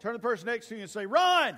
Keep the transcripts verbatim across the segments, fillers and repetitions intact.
Turn to the person next to you and say, run!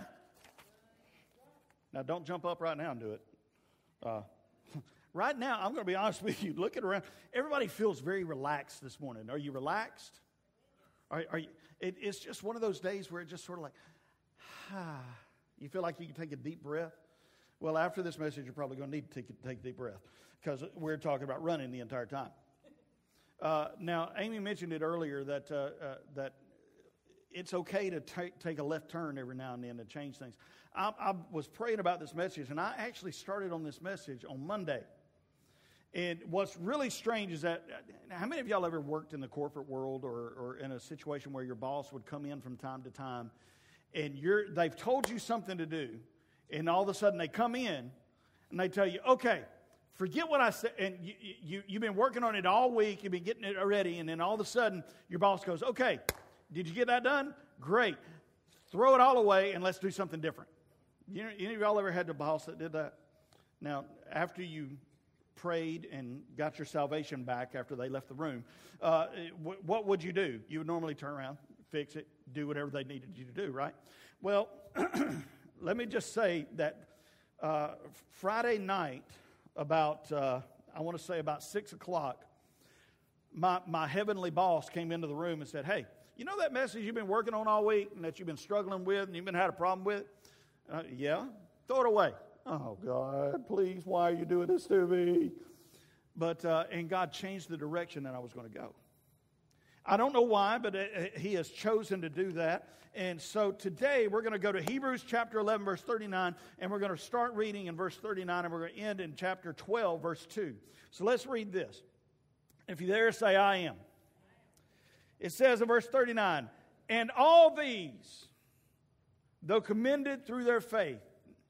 Now, don't jump up right now and do it. Uh, right now, I'm going to be honest with you. Looking around, everybody feels very relaxed this morning. Are you relaxed? Are, are you? It, it's just one of those days where it just sort of like, ah. You feel like you can take a deep breath? Well, after this message, you're probably going to need to take, take a deep breath because we're talking about running the entire time. Uh, now, Amy mentioned it earlier that uh, uh, that it's okay to take, take a left turn every now and then to change things. I, I was praying about this message, and I actually started on this message on Monday. And what's really strange is that, how many of y'all ever worked in the corporate world or, or in a situation where your boss would come in from time to time and you're, they've told you something to do, and all of a sudden they come in and they tell you, okay, forget what I said, and you, you, you've been working on it all week, you've been getting it already, and then all of a sudden your boss goes, okay, did you get that done? Great. Throw it all away and let's do something different. You know, any of y'all ever had a boss that did that? Now, after you prayed and got your salvation back after they left the room, uh, w- what would you do? You would normally turn around, fix it, do whatever they needed you to do, right? Well, let me just say that uh, Friday night, about, uh, I want to say about six o'clock, my, my heavenly boss came into the room and said, hey, you know that message you've been working on all week and that you've been struggling with and you've been had a problem with? Uh, yeah, throw it away. Oh, God, please, why are you doing this to me? But, uh, and God changed the direction that I was going to go. I don't know why, but it, He has chosen to do that. And so today we're going to go to Hebrews chapter eleven, verse thirty-nine, and we're going to start reading in verse thirty-nine, and we're going to end in chapter twelve, verse two. So let's read this. If you're there, say, I am. It says in verse thirty-nine, and all these, though commended through their faith,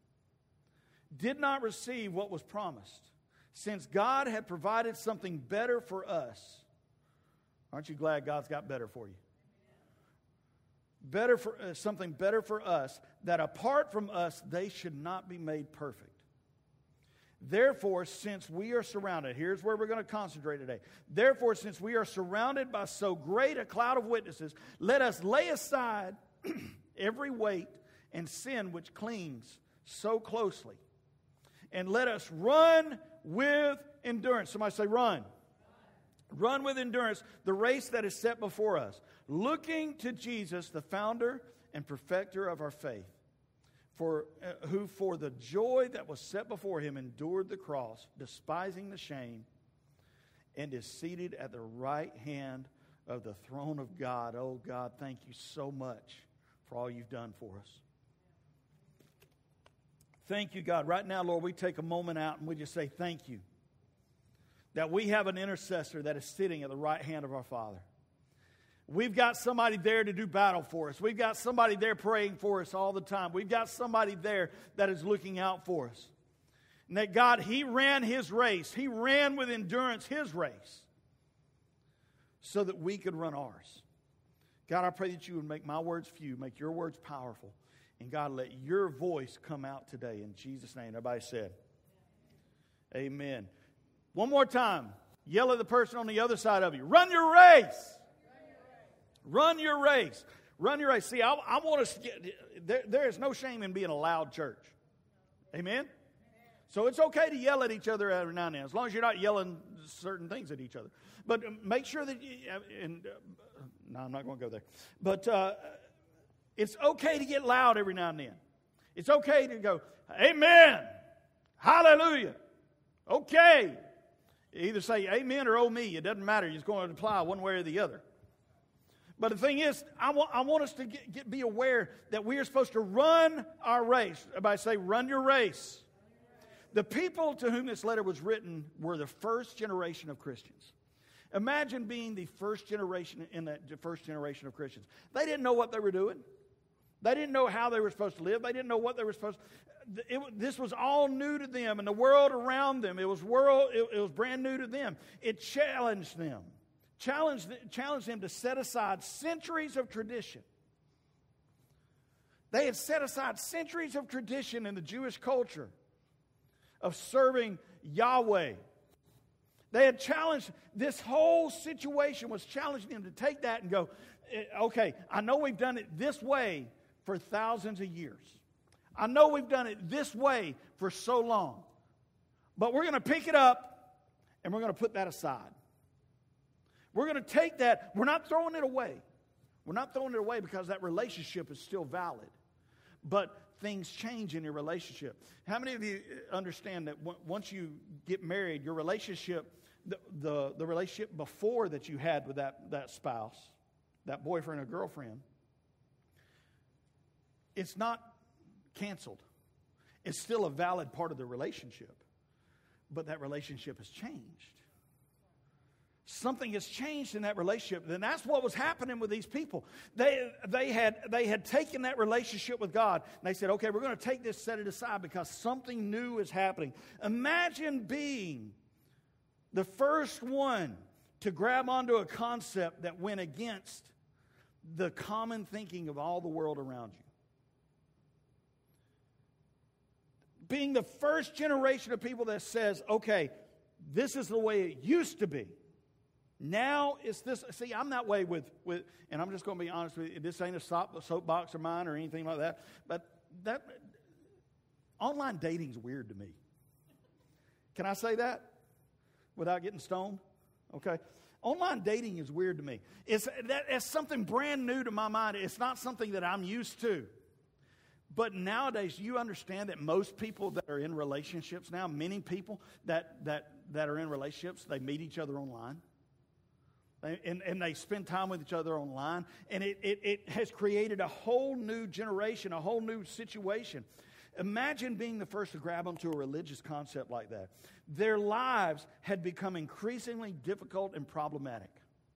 did not receive what was promised, since God had provided something better for us. Aren't you glad God's got better for you? Better for uh, something better for us, that apart from us they should not be made perfect. Therefore, since we are surrounded, here's where we're going to concentrate today. Therefore, since we are surrounded by so great a cloud of witnesses, let us lay aside every weight and sin which clings so closely, and let us run with endurance. Somebody say, run. Run with endurance the race that is set before us, looking to Jesus, the founder and perfecter of our faith, for uh, who for the joy that was set before him endured the cross, despising the shame, and is seated at the right hand of the throne of God. Oh, God, thank you so much for all you've done for us. Thank you, God. Right now, Lord, we take a moment out and we just say thank you that we have an intercessor that is sitting at the right hand of our Father. We've got somebody there to do battle for us. We've got somebody there praying for us all the time. We've got somebody there that is looking out for us. And that God, He ran His race. He ran with endurance His race so that we could run ours. God, I pray that you would make my words few, make your words powerful. And God, let your voice come out today in Jesus' name. Everybody said, amen. One more time. Yell at the person on the other side of you. Run your race. Run your race. Run your race. See, I, I want us to get, there, there is no shame in being a loud church. Amen? So it's okay to yell at each other every now and then, as long as you're not yelling certain things at each other. But make sure that, you, and uh, no, I'm not going to go there. But uh, it's okay to get loud every now and then. It's okay to go, amen, hallelujah, okay. Either say amen or oh me. It doesn't matter. You're just going to apply one way or the other. But the thing is, I want, I want us to get, get, be aware that we are supposed to run our race. Everybody say, run your race. The people to whom this letter was written were the first generation of Christians. Imagine being the first generation in that first generation of Christians. They didn't know what they were doing. They didn't know how they were supposed to live. They didn't know what they were supposed to. It, this was all new to them, and the world around them. It was world. It, it was brand new to them. It challenged them, challenged challenged them to set aside centuries of tradition. They had set aside centuries of tradition in the Jewish culture of serving Yahweh. They had challenged, this whole situation was challenging them to take that and go, okay, I know we've done it this way for thousands of years. I know we've done it this way for so long. But we're going to pick it up and we're going to put that aside. We're going to take that. We're not throwing it away. We're not throwing it away because that relationship is still valid. But things change in your relationship. How many of you understand that w- once you get married, your relationship, the, the, the relationship before that you had with that, that spouse, that boyfriend or girlfriend, it's not canceled. It's still a valid part of the relationship. But that relationship has changed. Something has changed in that relationship. And that's what was happening with these people. They, they, had, they had taken that relationship with God. And they said, okay, we're going to take this, set it aside because something new is happening. Imagine being the first one to grab onto a concept that went against the common thinking of all the world around you. Being the first generation of people that says, okay, this is the way it used to be. Now it's this. See, I'm that way with, with and I'm just going to be honest with you. This ain't a soapbox of mine or anything like that. But that online dating's weird to me. Can I say that without getting stoned? Okay. Online dating is weird to me. It's, that, it's something brand new to my mind. It's not something that I'm used to. But nowadays, you understand that most people that are in relationships now, many people that that, that are in relationships, they meet each other online. They, and, and they spend time with each other online. And it, it, it has created a whole new generation, a whole new situation. Imagine being the first to grab onto a religious concept like that. Their lives had become increasingly difficult and problematic.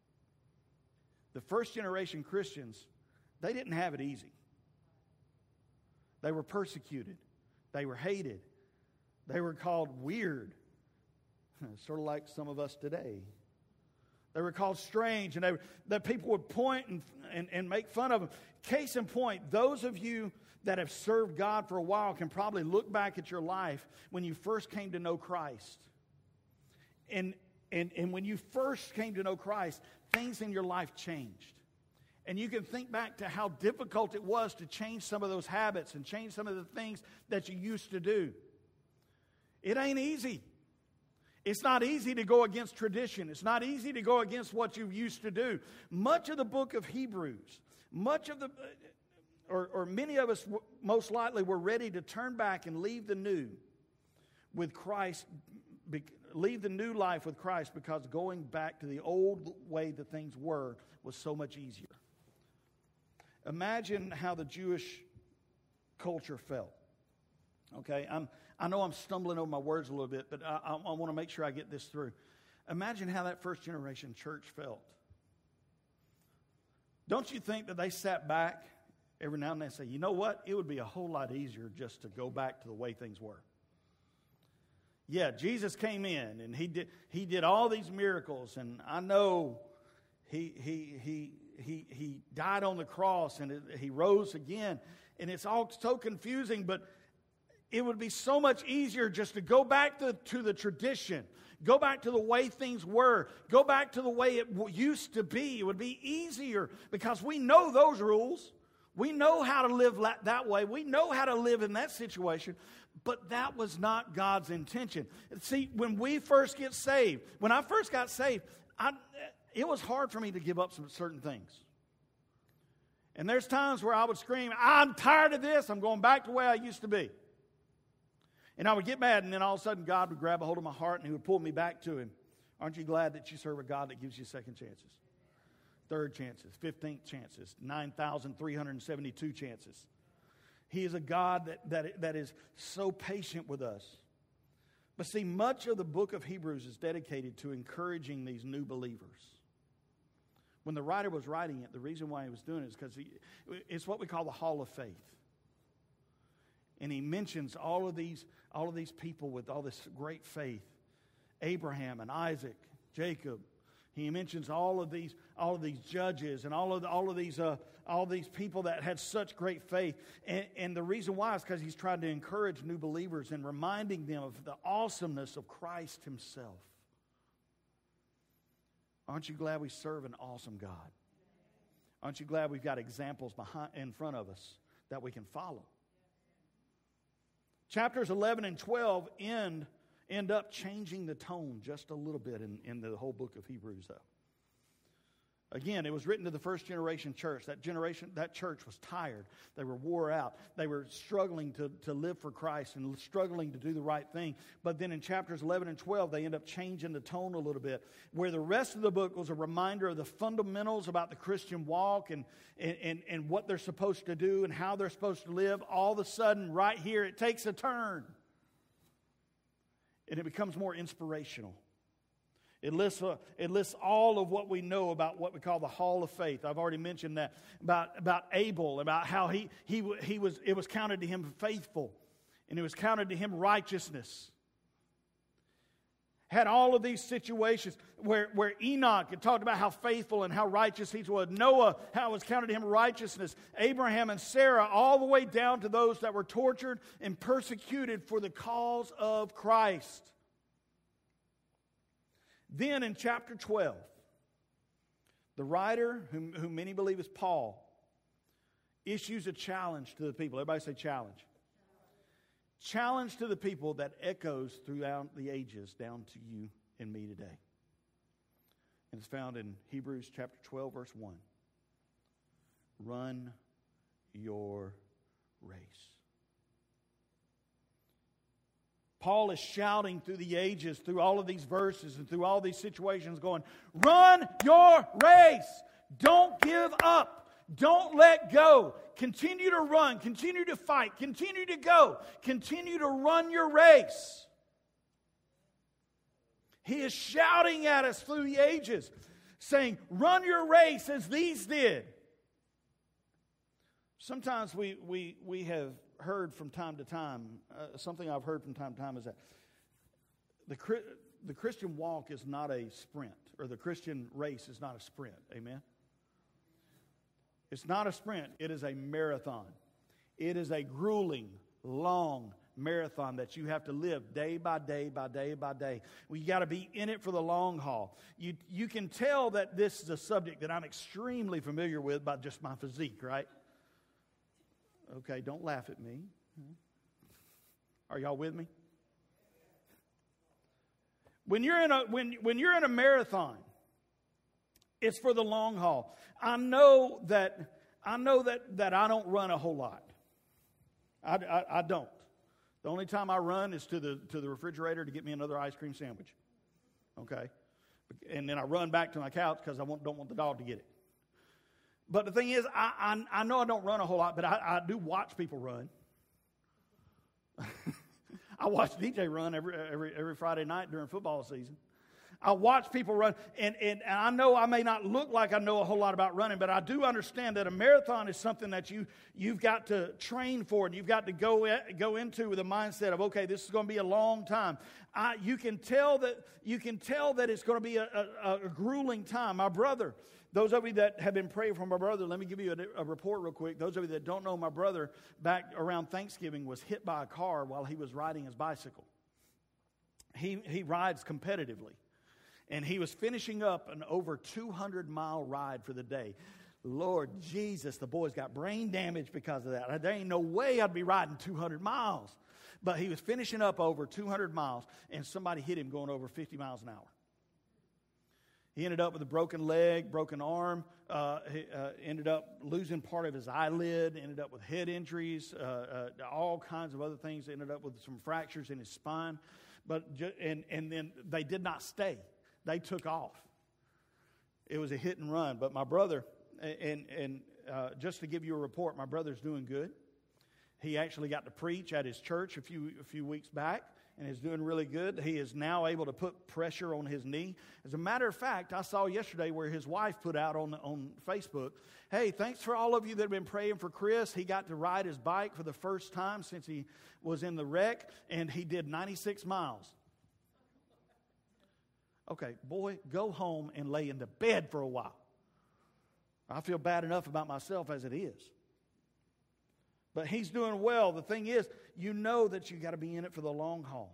The first generation Christians, they didn't have it easy. They were persecuted. They were hated. They were called weird. Sort of like some of us today. They were called strange, and they, that people would point and, and, and make fun of them. Case in point, those of you that have served God for a while can probably look back at your life when you first came to know Christ. And, and, and when you first came to know Christ, things in your life changed. And you can think back to how difficult it was to change some of those habits and change some of the things that you used to do. It ain't easy. It's not easy to go against tradition. It's not easy to go against what you used to do. Much of the book of Hebrews, much of the, or, or many of us most likely were ready to turn back and leave the new with Christ, leave the new life with Christ because going back to the old way that things were was so much easier. Imagine how the Jewish culture felt. Okay, I'm, I know I'm stumbling over my words a little bit, but I, I, I want to make sure I get this through. Imagine how that first generation church felt. Don't you think that they sat back every now and then and say, you know what? It would be a whole lot easier just to go back to the way things were. Yeah, Jesus came in and he did he did all these miracles, and I know he he he he he died on the cross and it, he rose again, and it's all so confusing, but it would be so much easier just to go back to, to the tradition, go back to the way things were, go back to the way it used to be. It would be easier because we know those rules. We know how to live that way. We know how to live in that situation. But that was not God's intention. See, when we first get saved, when I first got saved, I, it was hard for me to give up some certain things. And there's times where I would scream, I'm tired of this. I'm going back to the way I used to be. And I would get mad, and then all of a sudden God would grab a hold of my heart and he would pull me back to him. Aren't you glad that you serve a God that gives you second chances? Third chances, fifteenth chances, nine thousand three hundred seventy-two chances. He is a God that, that, that is so patient with us. But see, much of the book of Hebrews is dedicated to encouraging these new believers. When the writer was writing it, the reason why he was doing it is because it's what we call the Hall of Faith. And he mentions all of these, all of these people with all this great faith. Abraham and Isaac, Jacob. He mentions all of these, all of these judges and all of the, all of these, uh, all of these people that had such great faith. And, and the reason why is because he's trying to encourage new believers and reminding them of the awesomeness of Christ himself. Aren't you glad we serve an awesome God? Aren't you glad we've got examples behind, in front of us that we can follow. Chapters eleven and twelve end, end up changing the tone just a little bit in, in the whole book of Hebrews, though. Again, it was written to the first generation church. That generation, that church was tired. They were wore out. They were struggling to, to live for Christ and struggling to do the right thing. But then in chapters eleven and twelve, they end up changing the tone a little bit, where the rest of the book was a reminder of the fundamentals about the Christian walk and, and, and, and what they're supposed to do and how they're supposed to live. All of a sudden, right here, it takes a turn. And it becomes more inspirational. It lists, uh, it lists all of what we know about what we call the hall of faith. I've already mentioned that. About, about Abel, about how he, he, he was, it was counted to him faithful. And it was counted to him righteousness. Had all of these situations where, where Enoch had talked about how faithful and how righteous he was. Noah, how it was counted to him righteousness. Abraham and Sarah, all the way down to those that were tortured and persecuted for the cause of Christ. Then in chapter twelve, the writer, whom, whom many believe is Paul, issues a challenge to the people. Everybody say challenge. Challenge to the people that echoes throughout the ages down to you and me today. And it's found in Hebrews chapter twelve, verse one. Run your race. Paul is shouting through the ages, through all of these verses and through all these situations, going, run your race. Don't give up. Don't let go. Continue to run. Continue to fight. Continue to go. Continue to run your race. He is shouting at us through the ages, saying, run your race as these did. Sometimes we, we, we have heard from time to time, uh, something I've heard from time to time is that the, the Christian walk is not a sprint, or the Christian race is not a sprint. Amen? It's not a sprint. It is a marathon. It is a grueling, long marathon that you have to live day by day by day by day. We got to be in it for the long haul. You, you can tell that this is a subject that I'm extremely familiar with by just my physique, right? Okay, don't laugh at me. Are y'all with me? When you're in a when when you're in a marathon, it's for the long haul. I know that I know that, that I don't run a whole lot. I, I, I don't. The only time I run is to the to the refrigerator to get me another ice cream sandwich. Okay, and then I run back to my couch because I want, don't want the dog to get it. But the thing is, I, I, I know I don't run a whole lot, but I, I do watch people run. I watch D J run every, every every Friday night during football season. I watch people run, and, and, and I know I may not look like I know a whole lot about running, but I do understand that a marathon is something that you, you've got to train for, and you've got to go, go into with a mindset of, okay, this is going to be a long time. I, you can tell that you can tell that it's going to be a, a, a grueling time. My brother, those of you that have been praying for my brother, let me give you a, a report real quick. Those of you that don't know, my brother, back around Thanksgiving, was hit by a car while he was riding his bicycle. He he rides competitively. And he was finishing up an over two hundred mile ride for the day. Lord Jesus, the boy's got brain damage because of that. There ain't no way I'd be riding two hundred miles. But he was finishing up over two hundred miles, and somebody hit him going over fifty miles an hour. He ended up with a broken leg, broken arm, uh, he, uh, ended up losing part of his eyelid, ended up with head injuries, uh, uh, all kinds of other things. Ended up with some fractures in his spine. But ju- and, and then they did not stay. They took off. It was a hit and run. But my brother, and and uh, just to give you a report, my brother's doing good. He actually got to preach at his church a few a few weeks back, and is doing really good. He is now able to put pressure on his knee. As a matter of fact, I saw yesterday where his wife put out on on Facebook, hey, thanks for all of you that have been praying for Chris. He got to ride his bike for the first time since he was in the wreck, and he did ninety-six miles. Okay, boy, go home and lay in the bed for a while. I feel bad enough about myself as it is. But he's doing well. The thing is, you know that you got to be in it for the long haul.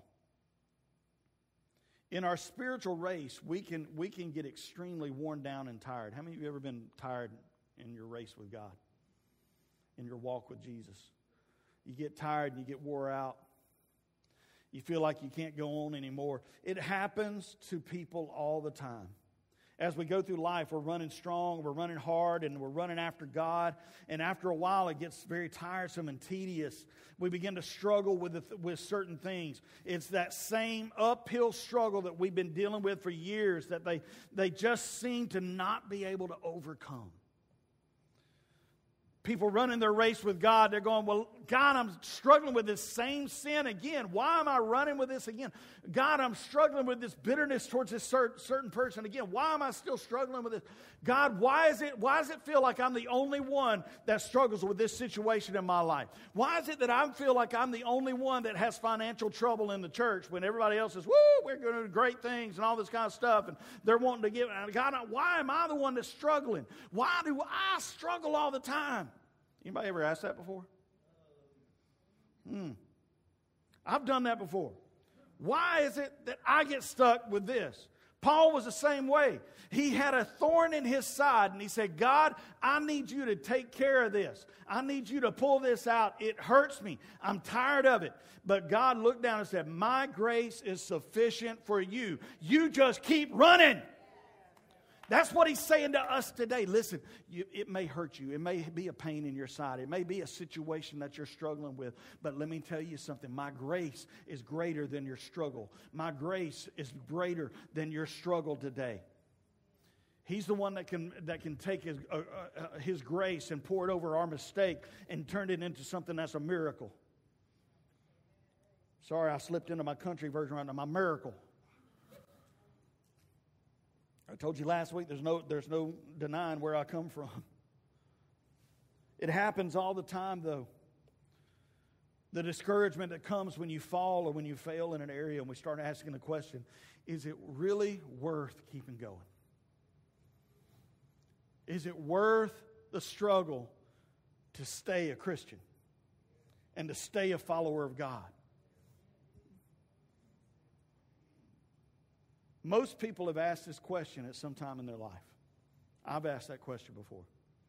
In our spiritual race, we can we can get extremely worn down and tired. How many of you have ever been tired in your race with God? in your walk with Jesus. You get tired and you get wore out. You feel like you can't go on anymore. It happens to people all the time. As we go through life, we're running strong, we're running hard, and we're running after God. And after a while, it gets very tiresome and tedious. We begin to struggle with, the, with certain things. It's that same uphill struggle that we've been dealing with for years that they, they just seem to not be able to overcome. People running their race with God, they're going, well, God, I'm struggling with this same sin again. Why am I running with this again? God, I'm struggling with this bitterness towards this certain person again. Why am I still struggling with this? God, why is it, why does it feel like I'm the only one that struggles with this situation in my life? Why is it that I feel like I'm the only one that has financial trouble in the church when everybody else is, woo, we're going to do great things and all this kind of stuff, and they're wanting to give. God, why am I the one that's struggling? Why do I struggle all the time? Anybody ever asked that before? Hmm. I've done that before. Why is it that I get stuck with this? Paul was the same way. He had a thorn in his side, and he said, God, I need you to take care of this. I need you to pull this out. It hurts me. I'm tired of it. But God looked down and said, my grace is sufficient for you. You just keep running. That's what he's saying to us today. Listen, you, it may hurt you. It may be a pain in your side. It may be a situation that you're struggling with. But let me tell you something. My grace is greater than your struggle. My grace is greater than your struggle today. He's the one that can that can take his, uh, uh, his grace and pour it over our mistake and turn it into something that's a miracle. Sorry, I slipped into my country version right now. My miracle. I told you last week, there's no, there's no denying where I come from. It happens all the time, though. The discouragement that comes when you fall or when you fail in an area, and we start asking the question, is it really worth keeping going? Is it worth the struggle to stay a Christian and to stay a follower of God? Most people have asked this question at some time in their life. I've asked that question before.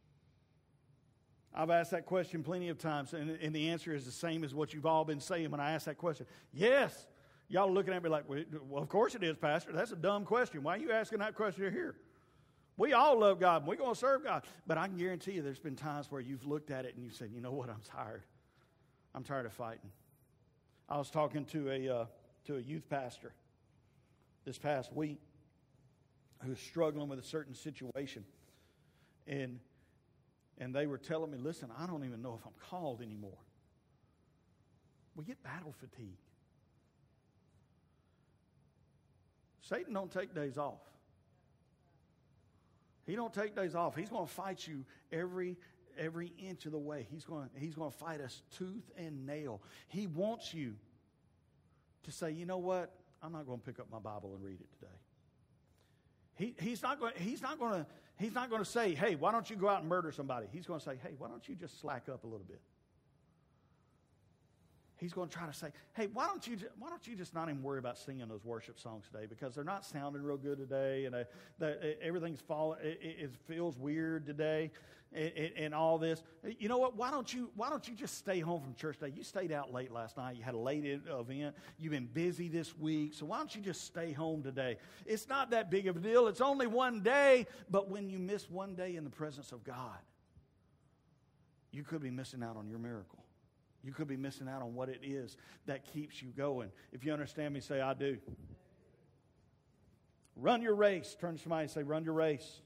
I've asked that question plenty of times, and, and the answer is the same as what you've all been saying when I ask that question. Yes. Y'all are looking at me like, well, of course it is, Pastor. That's a dumb question. Why are you asking that question here? We all love God, and we're going to serve God. But I can guarantee you there's been times where you've looked at it and you've said, you know what, I'm tired. I'm tired of fighting. I was talking to a uh, to a youth pastor this past week who was struggling with a certain situation. And and they were telling me, listen, I don't even know if I'm called anymore. We get battle fatigue. Satan don't take days off. He don't take days off. He's going to fight you every every inch of the way. He's going he's going to fight us tooth and nail. He wants you to say, you know what? I'm not going to pick up my Bible and read it today. He, he's not going. He's not going to. He's not going to say, "Hey, why don't you go out and murder somebody?" He's going to say, "Hey, why don't you just slack up a little bit?" He's going to try to say, "Hey, why don't you? Why don't you just not even worry about singing those worship songs today because they're not sounding real good today, and uh, the, everything's falling. It, it feels weird today, and, and all this. You know what? Why don't you? Why don't you just stay home from church today? You stayed out late last night. You had a late event. You've been busy this week, so why don't you just stay home today? It's not that big of a deal. It's only one day, but when you miss one day in the presence of God, you could be missing out on your miracle. You could be missing out on what it is that keeps you going. If you understand me, say, I do. Run your race. Turn to somebody and say, run your race.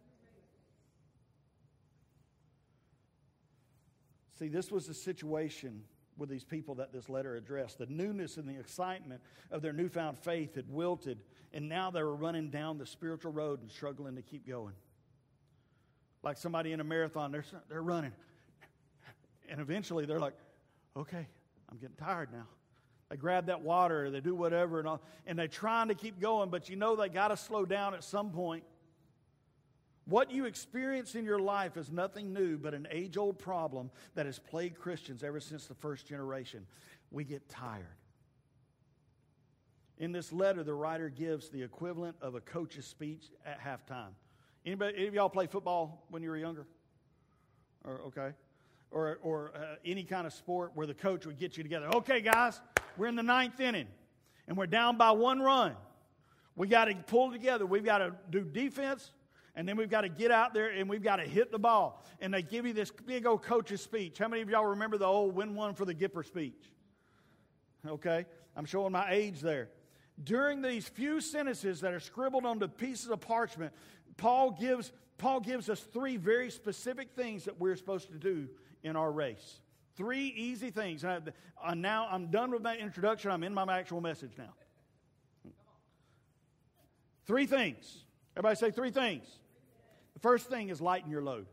See, this was the situation with these people that this letter addressed. The newness and the excitement of their newfound faith had wilted, and now they were running down the spiritual road and struggling to keep going. Like somebody in a marathon, they're, they're running. And eventually they're like, okay, I'm getting tired now. They grab that water, or they do whatever, and, all, and they're trying to keep going, but you know they got to slow down at some point. What you experience in your life is nothing new but an age-old problem that has plagued Christians ever since the first generation. We get tired. In this letter, the writer gives the equivalent of a coach's speech at halftime. Anybody, any of y'all play football when you were younger? Or, okay. or, or uh, any kind of sport where the coach would get you together. Okay, guys, we're in the ninth inning, and we're down by one run. We got to pull together. We've got to do defense, and then we've got to get out there, and we've got to hit the ball. And they give you this big old coach's speech. How many of y'all remember the old win one for the Gipper speech? Okay, I'm showing my age there. During these few sentences that are scribbled onto pieces of parchment, Paul gives, Paul gives us three very specific things that we're supposed to do in our race. Three easy things. And I, uh, now I'm done with my introduction. I'm in my actual message now. Three things. Everybody say three things. The first thing is lighten your load.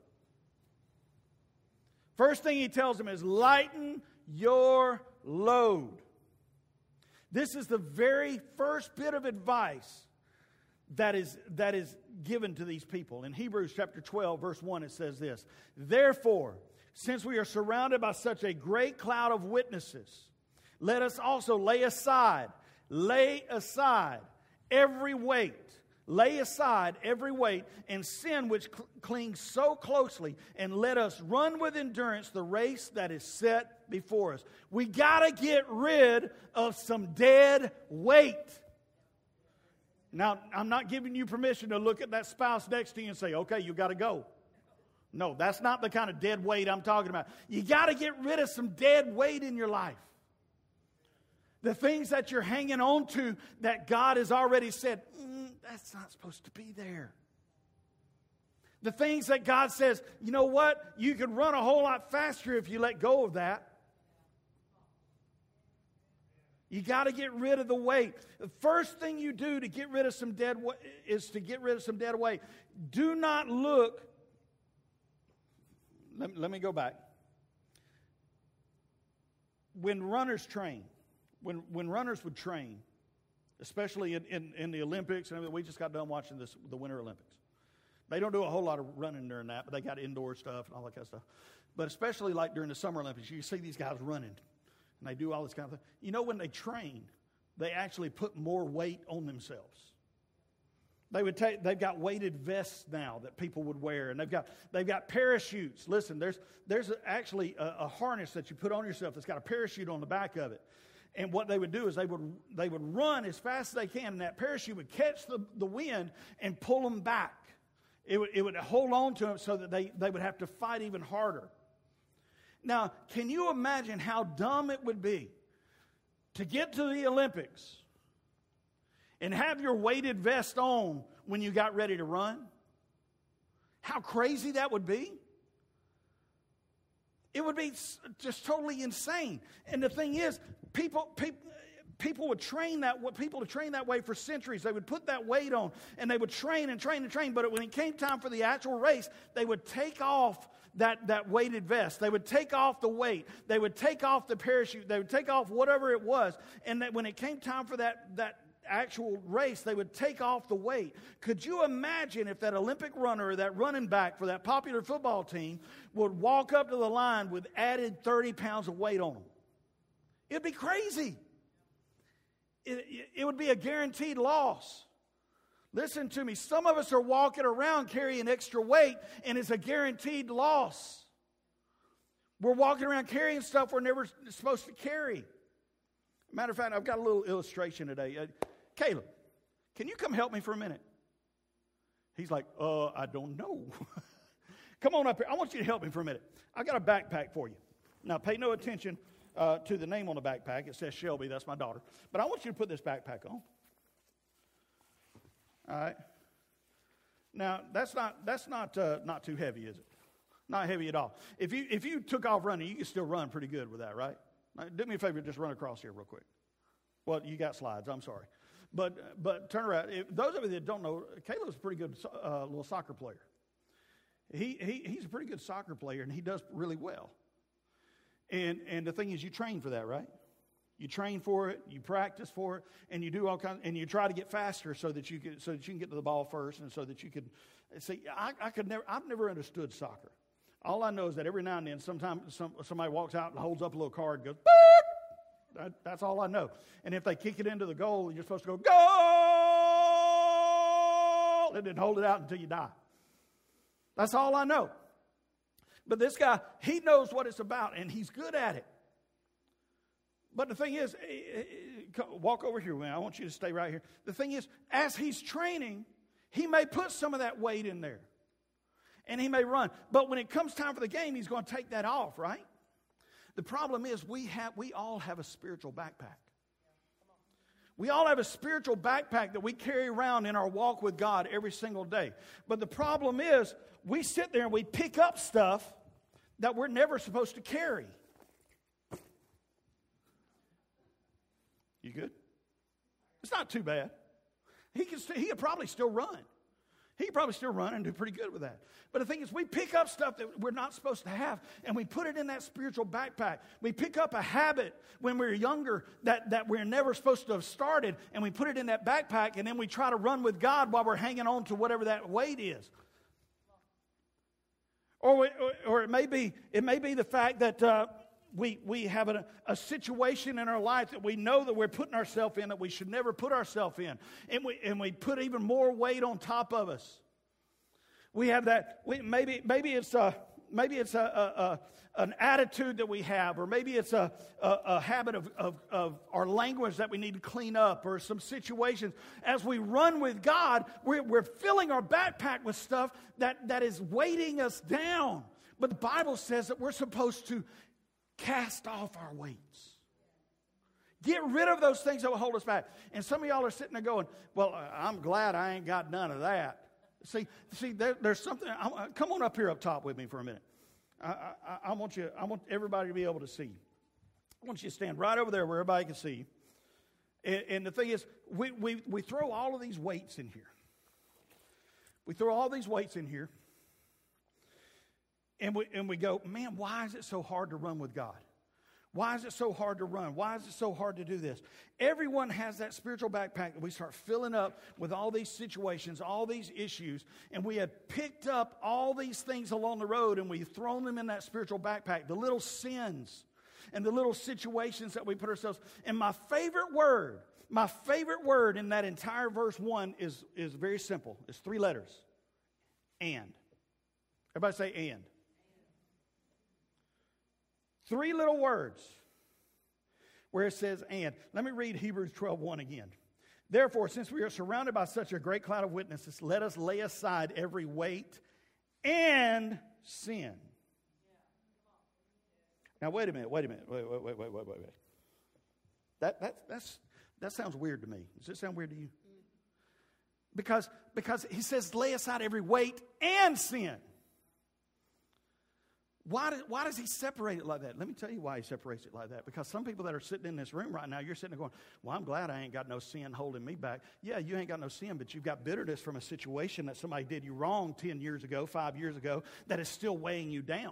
First thing he tells them is lighten your load. This is the very first bit of advice that is, that is given to these people. In Hebrews chapter twelve, verse one, it says this: Therefore, since we are surrounded by such a great cloud of witnesses, let us also lay aside, lay aside every weight, lay aside every weight and sin which cl- clings so closely, and let us run with endurance the race that is set before us. We got to get rid of some dead weight. Now, I'm not giving you permission to look at that spouse next to you and say, okay, you got to go. No, that's not the kind of dead weight I'm talking about. You got to get rid of some dead weight in your life. The things that you're hanging on to that God has already said, mm, that's not supposed to be there. The things that God says, you know what? You could run a whole lot faster if you let go of that. You got to get rid of the weight. The first thing you do to get rid of some dead weight is to get rid of some dead weight. Do not look. Let, let me go back. When runners train, when when runners would train, especially in, in, in the Olympics, and we just got done watching this, the Winter Olympics. They don't do a whole lot of running during that, but they got indoor stuff and all that kind of stuff. But especially like during the Summer Olympics, you see these guys running. And they do all this kind of thing. You know, when they train, they actually put more weight on themselves. They would take. They've got weighted vests now that people would wear, and they've got they've got parachutes. Listen, there's there's actually a, a harness that you put on yourself that's got a parachute on the back of it. And what they would do is they would they would run as fast as they can, and that parachute would catch the, the wind and pull them back. It would it would hold on to them so that they, they would have to fight even harder. Now, can you imagine how dumb it would be to get to the Olympics and have your weighted vest on when you got ready to run? How crazy that would be? It would be just totally insane. And the thing is, people people people would train that people would train that way for centuries. They would put that weight on, and they would train and train and train. But when it came time for the actual race, they would take off that, that weighted vest. They would take off the weight. They would take off the parachute. They would take off whatever it was. And that when it came time for that, that actual race, they would take off the weight. Could you imagine if that Olympic runner or that running back for that popular football team would walk up to the line with added thirty pounds of weight on them? It'd be crazy. It, it, it would be a guaranteed loss. Listen to me. Some of us are walking around carrying extra weight, and it's a guaranteed loss. We're walking around carrying stuff we're never supposed to carry. Matter of fact, I've got a little illustration today. Uh, Caleb, can you come help me for a minute? He's like, uh, I don't know. Come on up here. I want you to help me for a minute. I got a backpack for you. Now, pay no attention uh, to the name on the backpack. It says Shelby. That's my daughter. But I want you to put this backpack on. All right. Now, that's not that's not uh, not too heavy, is it? Not heavy at all. If you if you took off running, you can still run pretty good with that, right? Do me a favor, just run across here real quick. Well, you got slides. I'm sorry, but but turn around. If, those of you that don't know, Caleb's a pretty good uh, little soccer player. He he he's a pretty good soccer player, and he does really well. And and the thing is, you train for that, right? You train for it, you practice for it, and you do all kinds, and you try to get faster so that you can so that you can get to the ball first, and so that you can see. I, I could never. I've never understood soccer. All I know is that every now and then, sometimes some, somebody walks out and holds up a little card and goes, beep! That, that's all I know. And if they kick it into the goal, you're supposed to go, goal! And then hold it out until you die. That's all I know. But this guy, he knows what it's about, and he's good at it. But the thing is, walk over here, man. I want you to stay right here. The thing is, as he's training, he may put some of that weight in there. And he may run. But when it comes time for the game, he's going to take that off, right? The problem is we have we all have a spiritual backpack. We all have a spiritual backpack that we carry around in our walk with God every single day. But the problem is we sit there and we pick up stuff that we're never supposed to carry. You good? It's not too bad. He can st- he could probably still run. He could probably still run and do pretty good with that. But the thing is, we pick up stuff that we're not supposed to have, and we put it in that spiritual backpack. We pick up a habit when we're younger that, that we're never supposed to have started, and we put it in that backpack, and then we try to run with God while we're hanging on to whatever that weight is. Or, we, or, or it may be it may be the fact that uh, we we have a, a situation in our life that we know that we're putting ourselves in that we should never put ourselves in, and we and we put even more weight on top of us. We have that. We, maybe maybe it's a maybe it's a, a, a an attitude that we have, or maybe it's a a, a habit of, of of our language that we need to clean up, or some situations. As we run with God, we're we're filling our backpack with stuff that that is weighting us down. But the Bible says that we're supposed to cast off our weights. Get rid of those things that will hold us back. And some of y'all are sitting there going, well, I'm glad I ain't got none of that. See, see, there, there's something. I, come on up here up top with me for a minute. I, I, I want you. I want everybody to be able to see. I want you to stand right over there where everybody can see. And, and the thing is, we, we we throw all of these weights in here. We throw all these weights in here, and we and we go, man, why is it so hard to run with God? Why is it so hard to run? Why is it so hard to do this? Everyone has that spiritual backpack that we start filling up with all these situations, all these issues, and we have picked up all these things along the road and we've thrown them in that spiritual backpack, the little sins and the little situations that we put ourselves. And my favorite word, my favorite word in that entire verse one is, is very simple. It's three letters. And. Everybody say and. Three little words where it says and. Let me read Hebrews twelve one again. Therefore, since we are surrounded by such a great cloud of witnesses, let us lay aside every weight and sin. Now, wait a minute, wait a minute, wait, wait, wait, wait, wait, wait. That, that, that's, that sounds weird to me. Does it sound weird to you? Because, because he says lay aside every weight and sin. Why, do, why does he separate it like that? Let me tell you why he separates it like that. Because some people that are sitting in this room right now, you're sitting there going, well, I'm glad I ain't got no sin holding me back. Yeah, you ain't got no sin, but you've got bitterness from a situation that somebody did you wrong ten years ago, five years ago, that is still weighing you down.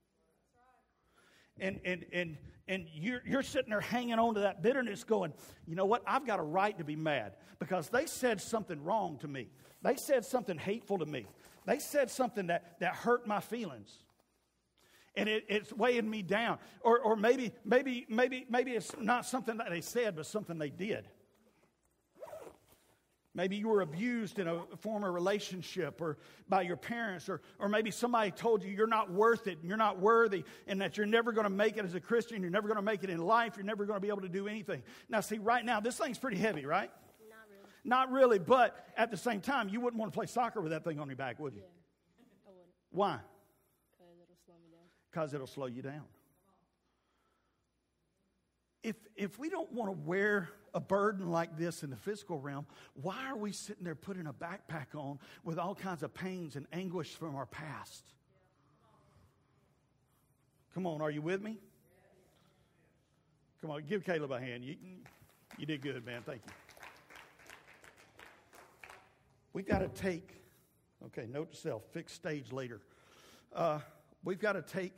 And and and and you're, you're sitting there hanging on to that bitterness going, you know what, I've got a right to be mad because they said something wrong to me. They said something hateful to me. They said something that, that hurt my feelings. And it, it's weighing me down. Or or maybe, maybe, maybe, maybe it's not something that they said, but something they did. Maybe you were abused in a former relationship or by your parents, or, or maybe somebody told you you're not worth it and you're not worthy and that you're never going to make it as a Christian, you're never going to make it in life, you're never going to be able to do anything. Now, see, right now, this thing's pretty heavy, right? Not really. Not really, but at the same time, you wouldn't want to play soccer with that thing on your back, would you? Yeah, I wouldn't. Why? Because it'll slow me down. Because it'll slow you down. If if we don't want to wear a burden like this in the physical realm, why are we sitting there putting a backpack on with all kinds of pains and anguish from our past? Come on, are you with me? Come on, give Caleb a hand. You, you did good, man. Thank you. We've got to take, okay, note to self, fix stage later. Uh, we've got to take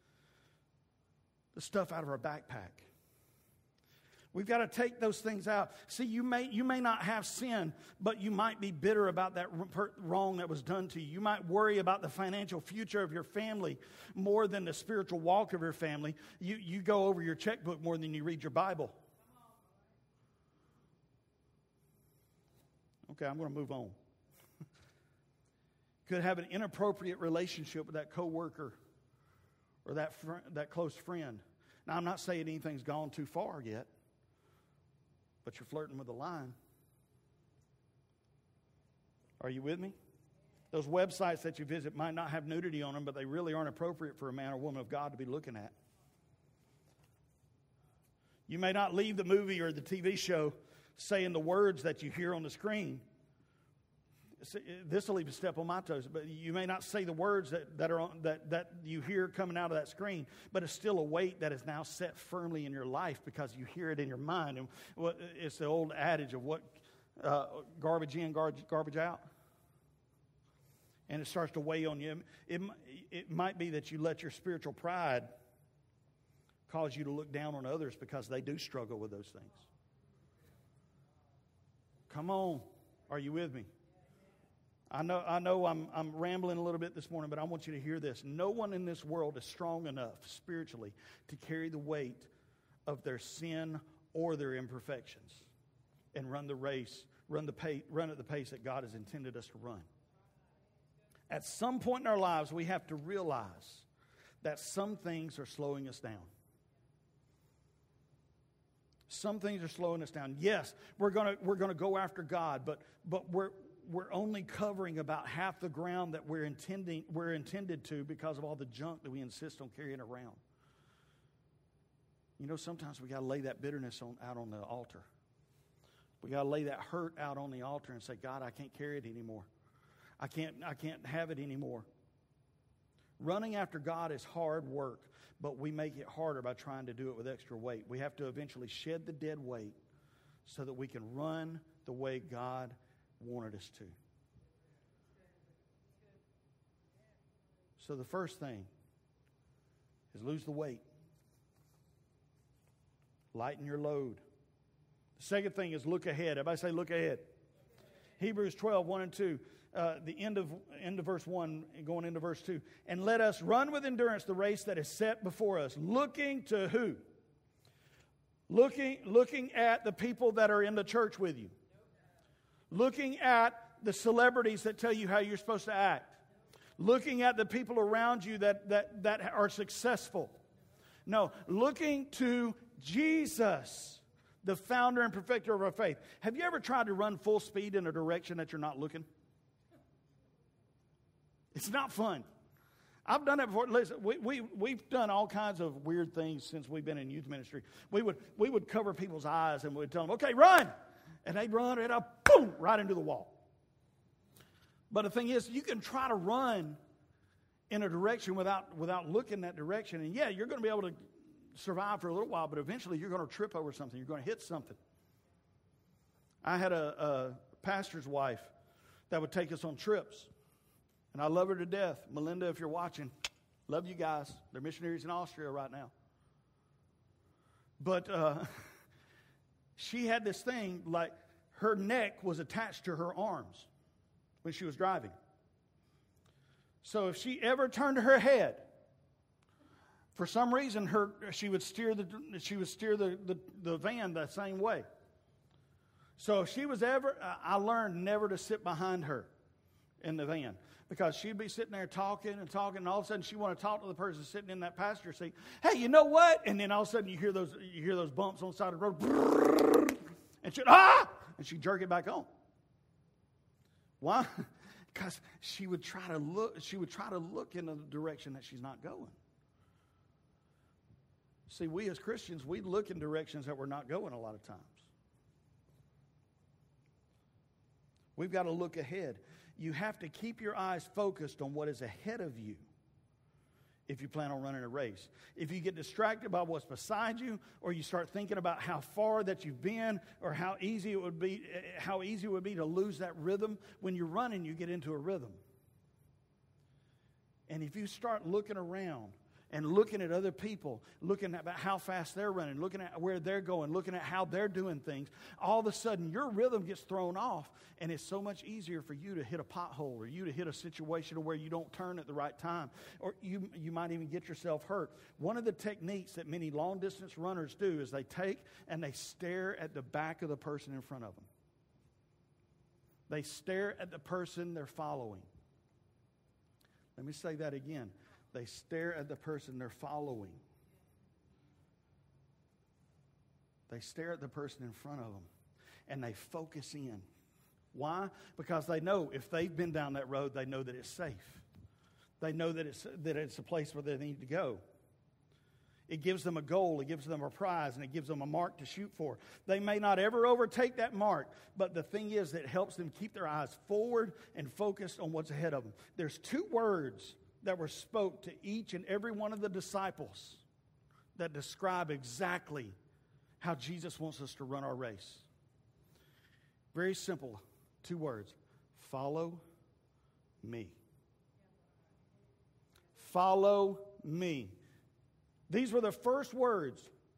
the stuff out of our backpack. We've got to take those things out. See, you may you may not have sin, but you might be bitter about that wrong that was done to you. You might worry about the financial future of your family more than the spiritual walk of your family. You, you go over your checkbook more than you read your Bible. Okay, I'm going to move on. Could have an inappropriate relationship with that coworker or that fr- that close friend. Now, I'm not saying anything's gone too far yet, but you're flirting with the line. Are you with me? Those websites that you visit might not have nudity on them, but they really aren't appropriate for a man or woman of God to be looking at. You may not leave the movie or the T V show saying the words that you hear on the screen. This will even step on my toes, but you may not say the words that, that are on, that, that you hear coming out of that screen, but it's still a weight that is now set firmly in your life because you hear it in your mind. And what, it's the old adage of what uh, garbage in, garbage, garbage out. And it starts to weigh on you. It, it might be that you let your spiritual pride cause you to look down on others because they do struggle with those things. Come on. Are you with me? I know I know I'm, I'm rambling a little bit this morning, but I want you to hear this. No one in this world is strong enough spiritually to carry the weight of their sin or their imperfections and run the race, run the pace, run at the pace that God has intended us to run. At some point in our lives, we have to realize that some things are slowing us down. Some things are slowing us down. Yes, we're gonna we're gonna go after God, but but we're we're only covering about half the ground that we're intending we're intended to because of all the junk that we insist on carrying around. You know, sometimes we got to lay that bitterness on, out on the altar. We got to lay that hurt out on the altar and say, God, I can't carry it anymore. I can't I can't have it anymore. Running after God is hard work, but we make it harder by trying to do it with extra weight. We have to eventually shed the dead weight so that we can run the way God wanted us to. So the first thing is lose the weight. Lighten your load. The second thing is look ahead. Everybody say look ahead. Hebrews twelve, one and two. Uh, the end of end of verse one, going into verse two. And let us run with endurance the race that is set before us. Looking to who? Looking, looking at the people that are in the church with you. Looking at the celebrities that tell you how you're supposed to act. Looking at the people around you that, that, that are successful. No, looking to Jesus, the founder and perfecter of our faith. Have you ever tried to run full speed in a direction that you're not looking? It's not fun. I've done it before. Listen, we, we, we've done all kinds of weird things since we've been in youth ministry. We would, we would cover people's eyes and we'd tell them, okay, run. And they'd run and up, boom, right into the wall. But the thing is, you can try to run in a direction without, without looking that direction. And yeah, you're going to be able to survive for a little while, but eventually you're going to trip over something. You're going to hit something. I had a, a pastor's wife that would take us on trips. And I love her to death. Melinda, if you're watching, love you guys. They're missionaries in Austria right now. But uh, she had this thing, like her neck was attached to her arms when she was driving. So if she ever turned her head, for some reason, her she would steer the she would steer the, the, the van the same way. So if she was ever, I learned never to sit behind her in the van. Because she'd be sitting there talking and talking, and all of a sudden she want to talk to the person sitting in that passenger seat. Hey, you know what? And then all of a sudden you hear those you hear those bumps on the side of the road, and she ah, and she jerk it back on. Why? Because she would try to look. She would try to look in the direction that she's not going. See, we as Christians, we look in directions that we're not going a lot of times. We've got to look ahead. You have to keep your eyes focused on what is ahead of you if you plan on running a race. If you get distracted by what's beside you, or you start thinking about how far that you've been, or how easy it would be, how easy it would be to lose that rhythm, when you're running, you get into a rhythm. And if you start looking around and looking at other people, looking at how fast they're running, looking at where they're going, looking at how they're doing things, all of a sudden your rhythm gets thrown off, and it's so much easier for you to hit a pothole, or you to hit a situation where you don't turn at the right time, or you, you might even get yourself hurt. One of the techniques that many long-distance runners do is they take and they stare at the back of the person in front of them. They stare at the person they're following. Let me say that again. They stare at the person they're following. They stare at the person in front of them, and they focus in. Why? Because they know if they've been down that road, they know that it's safe. They know that it's, that it's a place where they need to go. It gives them a goal, it gives them a prize, and it gives them a mark to shoot for. They may not ever overtake that mark, but the thing is that it helps them keep their eyes forward and focused on what's ahead of them. There's two words that were spoke to each and every one of the disciples that describe exactly how Jesus wants us to run our race. Very simple, two words. Follow me. Follow me. These were the first words.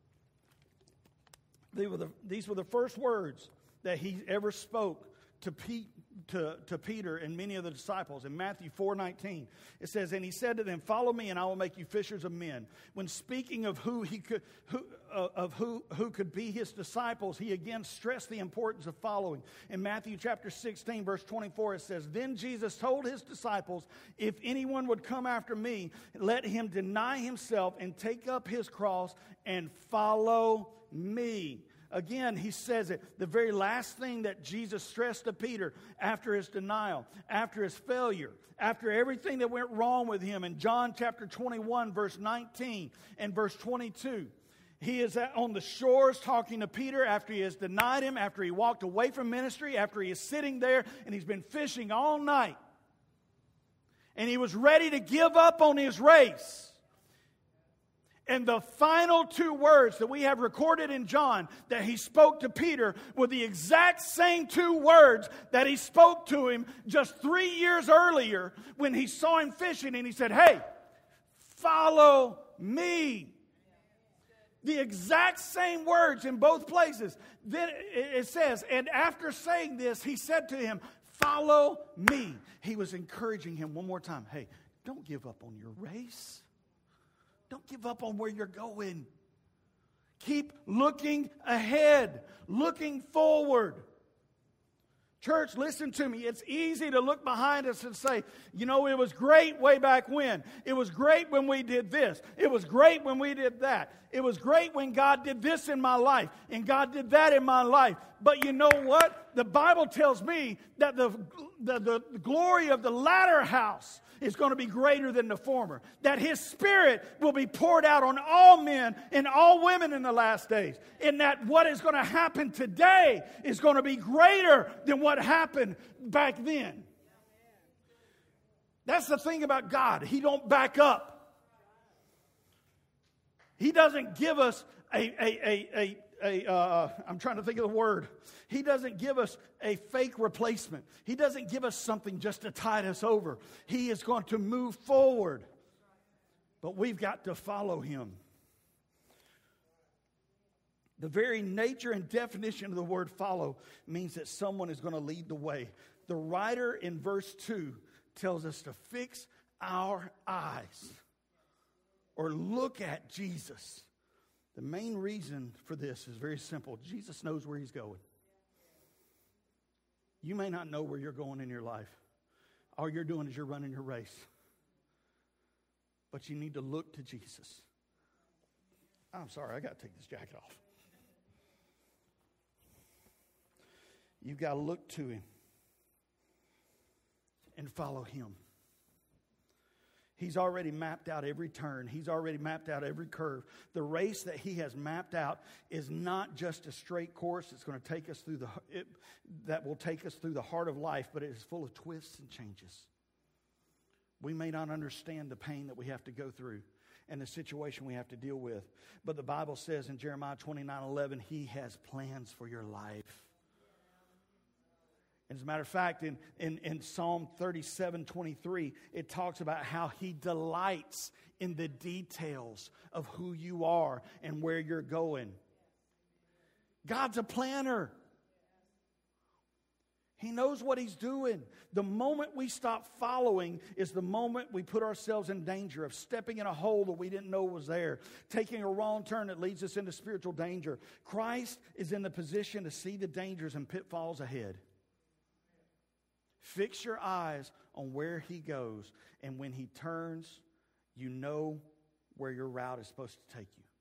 These were the, these were the first words that he ever spoke to Pete. To, to Peter and many of the disciples. In Matthew four nineteen, it says, and he said to them, follow me and I will make you fishers of men. When speaking of who he could who, uh, of who, who could be his disciples, he again stressed the importance of following. In Matthew chapter sixteen, verse twenty-four, it says, then Jesus told his disciples, if anyone would come after me, let him deny himself and take up his cross and follow me. Again, he says it, the very last thing that Jesus stressed to Peter after his denial, after his failure, after everything that went wrong with him in John chapter twenty-one, verse nineteen and verse twenty-two. He is on the shores talking to Peter after he has denied him, after he walked away from ministry, after he is sitting there and he's been fishing all night. And he was ready to give up on his race. And the final two words that we have recorded in John that he spoke to Peter were the exact same two words that he spoke to him just three years earlier when he saw him fishing and he said, hey, follow me. The exact same words in both places. Then it says, and after saying this, he said to him, follow me. He was encouraging him one more time. Hey, don't give up on your race. Don't give up on where you're going. Keep looking ahead, looking forward. Church, listen to me. It's easy to look behind us and say, you know, it was great way back when. It was great when we did this. It was great when we did that. It was great when God did this in my life, and God did that in my life. But you know what? The Bible tells me that the, the, the glory of the latter house is going to be greater than the former. That His Spirit will be poured out on all men and all women in the last days. And that what is going to happen today is going to be greater than what happened back then. That's the thing about God. He don't back up. He doesn't give us a, a, a, a, a uh, I'm trying to think of the word. He doesn't give us a fake replacement. He doesn't give us something just to tide us over. He is going to move forward. But we've got to follow Him. The very nature and definition of the word follow means that someone is going to lead the way. The writer in verse two tells us to fix our eyes or look at Jesus. The main reason for this is very simple. Jesus knows where He's going. You may not know where you're going in your life. All you're doing is you're running your race. But you need to look to Jesus. I'm sorry, I got to take this jacket off. You've got to look to Him and follow Him. He's already mapped out every turn. He's already mapped out every curve. The race that He has mapped out is not just a straight course. It's going to take us through the it, that will take us through the heart of life, but it is full of twists and changes. We may not understand the pain that we have to go through and the situation we have to deal with, but the Bible says in Jeremiah twenty-nine eleven, He has plans for your life. As a matter of fact, in, in, in Psalm thirty-seven twenty-three, it talks about how He delights in the details of who you are and where you're going. God's a planner. He knows what He's doing. The moment we stop following is the moment we put ourselves in danger of stepping in a hole that we didn't know was there, taking a wrong turn that leads us into spiritual danger. Christ is in the position to see the dangers and pitfalls ahead. Fix your eyes on where He goes, and when He turns, you know where your route is supposed to take you.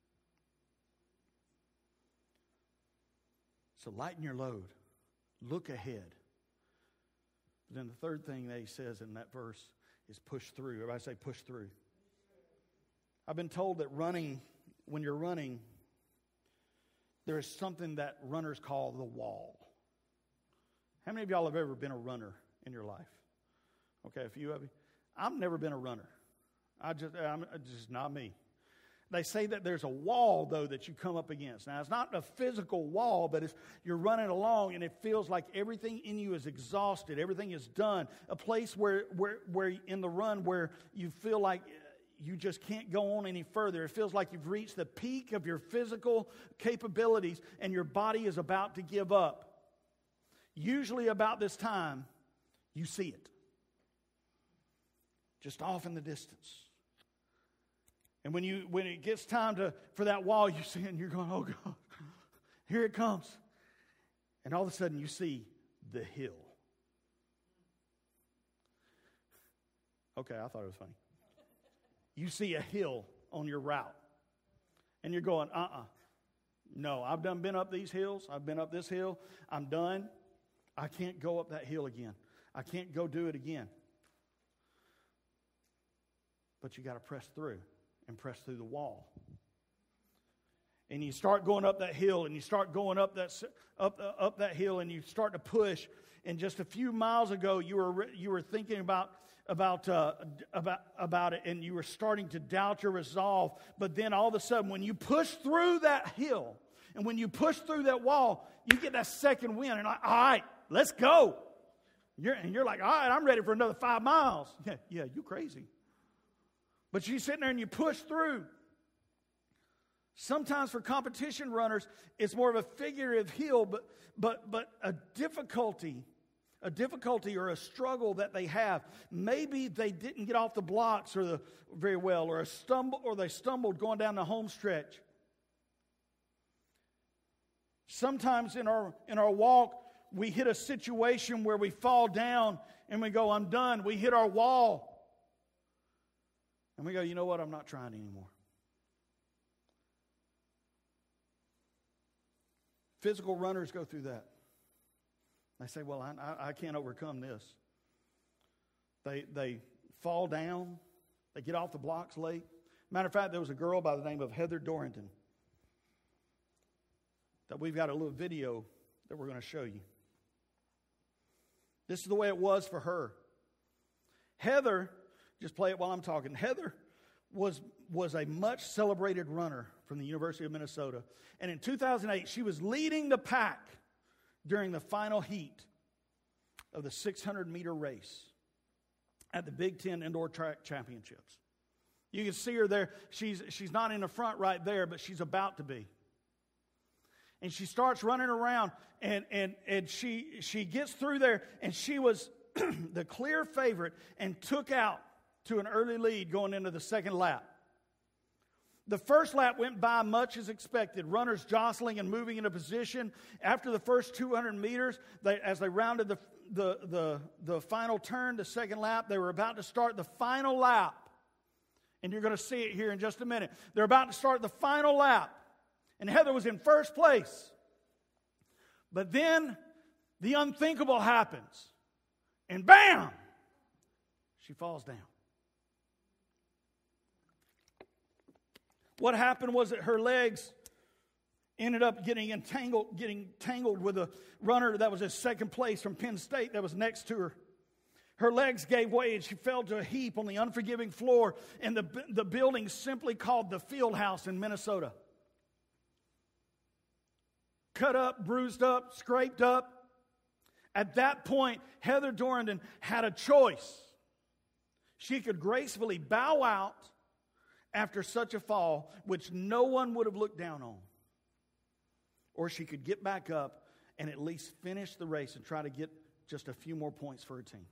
So lighten your load. Look ahead. But then the third thing that he says in that verse is push through. Everybody say push through. I've been told that running, when you're running, there is something that runners call the wall. How many of y'all have ever been a runner in your life? Okay, a few of you. I've never been a runner. I just, I'm it's just not me. They say that there's a wall, though, that you come up against. Now, it's not a physical wall, but it's, you're running along, and it feels like everything in you is exhausted. Everything is done. A place where, where, where in the run where you feel like you just can't go on any further. It feels like you've reached the peak of your physical capabilities, and your body is about to give up. Usually about this time, you see it. Just off in the distance. And when you when it gets time to for that wall, you see it and you're going, oh God, here it comes. And all of a sudden you see the hill. Okay, I thought it was funny. You see a hill on your route. And you're going, uh-uh. No, I've done been up these hills. I've been up this hill. I'm done. I can't go up that hill again. I can't go do it again. But you got to press through. And press through the wall. And you start going up that hill, and you start going up that up uh, up that hill, and you start to push. And just a few miles ago, you were you were thinking about about uh, about about it, and you were starting to doubt your resolve. But then all of a sudden, when you push through that hill, and when you push through that wall, you get that second wind, and like, all right, let's go. You're, and you're like, all right, I'm ready for another five miles. Yeah, yeah, you crazy. But you're sitting there and you push through. Sometimes for competition runners, it's more of a figurative hill, but but but a difficulty, a difficulty or a struggle that they have. Maybe they didn't get off the blocks or the very well, or a stumble, or they stumbled going down the home stretch. Sometimes in our in our walk, we hit a situation where we fall down and we go, I'm done. We hit our wall. And we go, you know what? I'm not trying anymore. Physical runners go through that. They say, well, I, I, I can't overcome this. They, they fall down. They get off the blocks late. Matter of fact, there was a girl by the name of Heather Dorrington that we've got a little video that we're going to show you. This is the way it was for her. Heather... Just play it while I'm talking. Heather was, was a much celebrated runner from the University of Minnesota. And in two thousand eight, she was leading the pack during the final heat of the six hundred meter race at the Big Ten Indoor Track Championships. You can see her there. She's, she's not in the front right there, but she's about to be. And she starts running around, and, and, and she, she gets through there, and she was the clear favorite and took out to an early lead going into the second lap. The first lap went by much as expected. Runners jostling and moving into position. After the first two hundred meters, they, as they rounded the, the, the, the final turn, the second lap, they were about to start the final lap. And you're going to see it here in just a minute. They're about to start the final lap. And Heather was in first place. But then the unthinkable happens. And bam! She falls down. What happened was that her legs ended up getting entangled, getting tangled with a runner that was in second place from Penn State that was next to her. Her legs gave way and she fell to a heap on the unforgiving floor in the, the building simply called the Field House in Minnesota. Cut up, bruised up, scraped up. At that point, Heather Dorrington had a choice. She could gracefully bow out after such a fall, which no one would have looked down on. Or she could get back up and at least finish the race and try to get just a few more points for her team.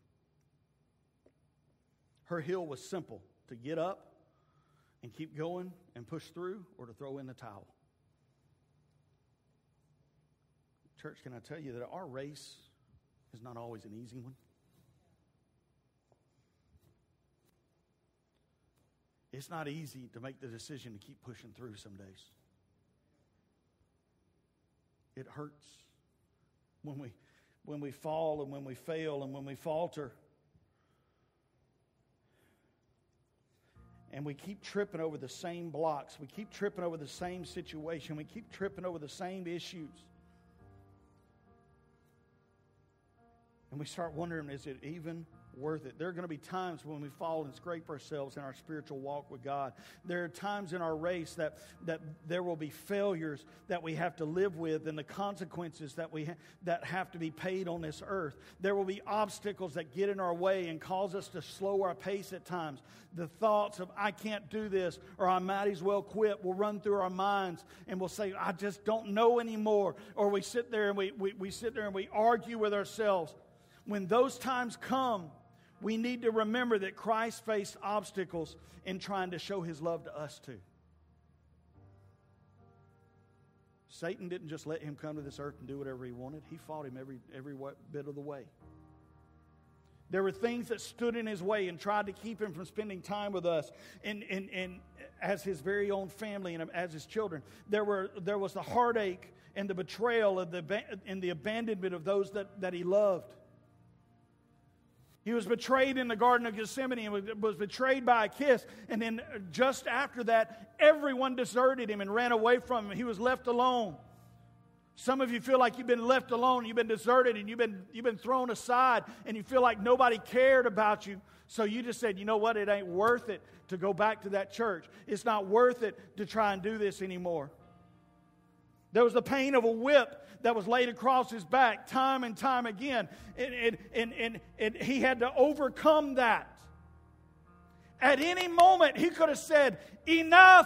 Her hill was simple: to get up and keep going and push through, or to throw in the towel. Church, can I tell you that our race is not always an easy one? It's not easy to make the decision to keep pushing through some days. It hurts when we when we fall and when we fail and when we falter. And we keep tripping over the same blocks. We keep tripping over the same situation. We keep tripping over the same issues. And we start wondering, is it even worth it? There are going to be times when we fall and scrape ourselves in our spiritual walk with God. There are times in our race that, that there will be failures that we have to live with and the consequences that we ha- that have to be paid on this earth. There will be obstacles that get in our way and cause us to slow our pace at times. The thoughts of, I can't do this, or I might as well quit, will run through our minds, and we'll say, I just don't know anymore. Or we sit there and we, we, we sit there and we argue with ourselves. When those times come, we need to remember that Christ faced obstacles in trying to show His love to us too. Satan didn't just let Him come to this earth and do whatever he wanted. He fought Him every, every bit of the way. There were things that stood in His way and tried to keep Him from spending time with us and, and, and as His very own family and as His children. There were there was the heartache and the betrayal and the, and the abandonment of those that, that He loved. He was betrayed in the Garden of Gethsemane and was betrayed by a kiss. And then just after that, everyone deserted Him and ran away from Him. He was left alone. Some of you feel like you've been left alone. You've been deserted and you've been, you've been thrown aside. And you feel like nobody cared about you. So you just said, you know what? It ain't worth it to go back to that church. It's not worth it to try and do this anymore. There was the pain of a whip that was laid across His back time and time again. And, and, and, and, and He had to overcome that. At any moment, He could have said, enough.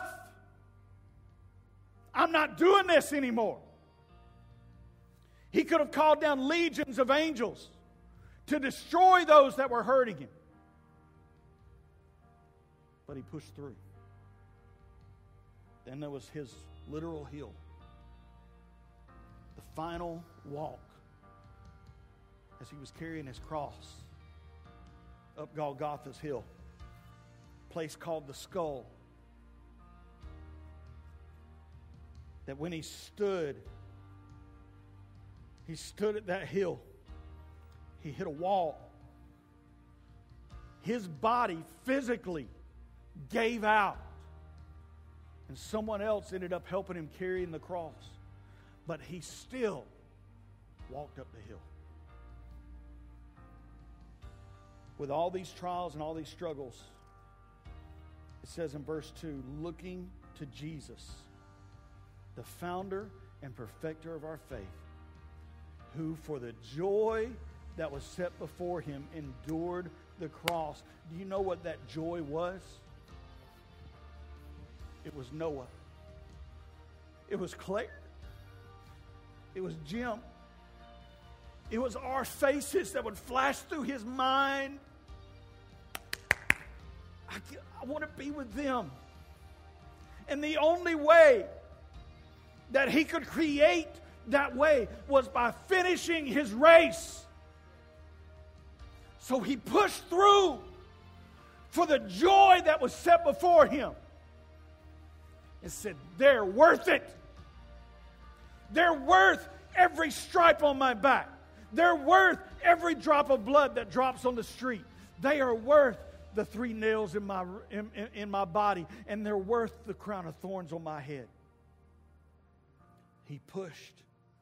I'm not doing this anymore. He could have called down legions of angels to destroy those that were hurting Him. But He pushed through. Then there was His literal hill. The final walk as He was carrying His cross up Golgotha's hill, a place called the Skull. That when He stood, He stood at that hill, He hit a wall. His body physically gave out, and someone else ended up helping Him carrying the cross. But He still walked up the hill. With all these trials and all these struggles, it says in verse two, looking to Jesus, the founder and perfecter of our faith, who for the joy that was set before Him endured the cross. Do you know what that joy was? It was Noah. It was Claire. It was Jim. It was our faces that would flash through his mind. I, I want to be with them. And the only way that he could create that way was by finishing his race. So he pushed through for the joy that was set before him. And said, they're worth it. They're worth every stripe on my back. They're worth every drop of blood that drops on the street. They are worth the three nails in my, in, in my body. And they're worth the crown of thorns on my head. He pushed.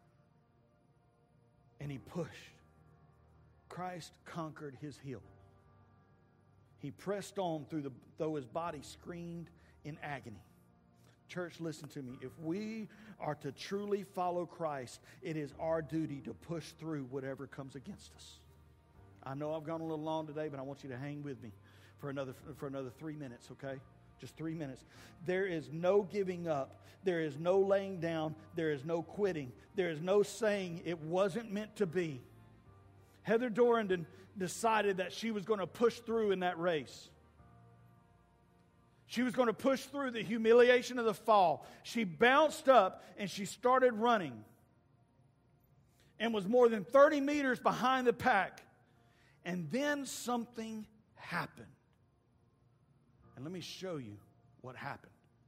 And he pushed. Christ conquered his hill. He pressed on through the, though his body screamed in agony. Church, listen to me. If we are to truly follow Christ, it is our duty to push through whatever comes against us. I know I've gone a little long today, but I want you to hang with me for another for another three minutes, okay? Just three minutes. There is no giving up. There is no laying down. There is no quitting. There is no saying it wasn't meant to be. Heather Dorrenden decided that she was going to push through in that race. She was going to push through the humiliation of the fall. She bounced up and she started running and was more than thirty meters behind the pack. And then something happened. And And let me show you what happened.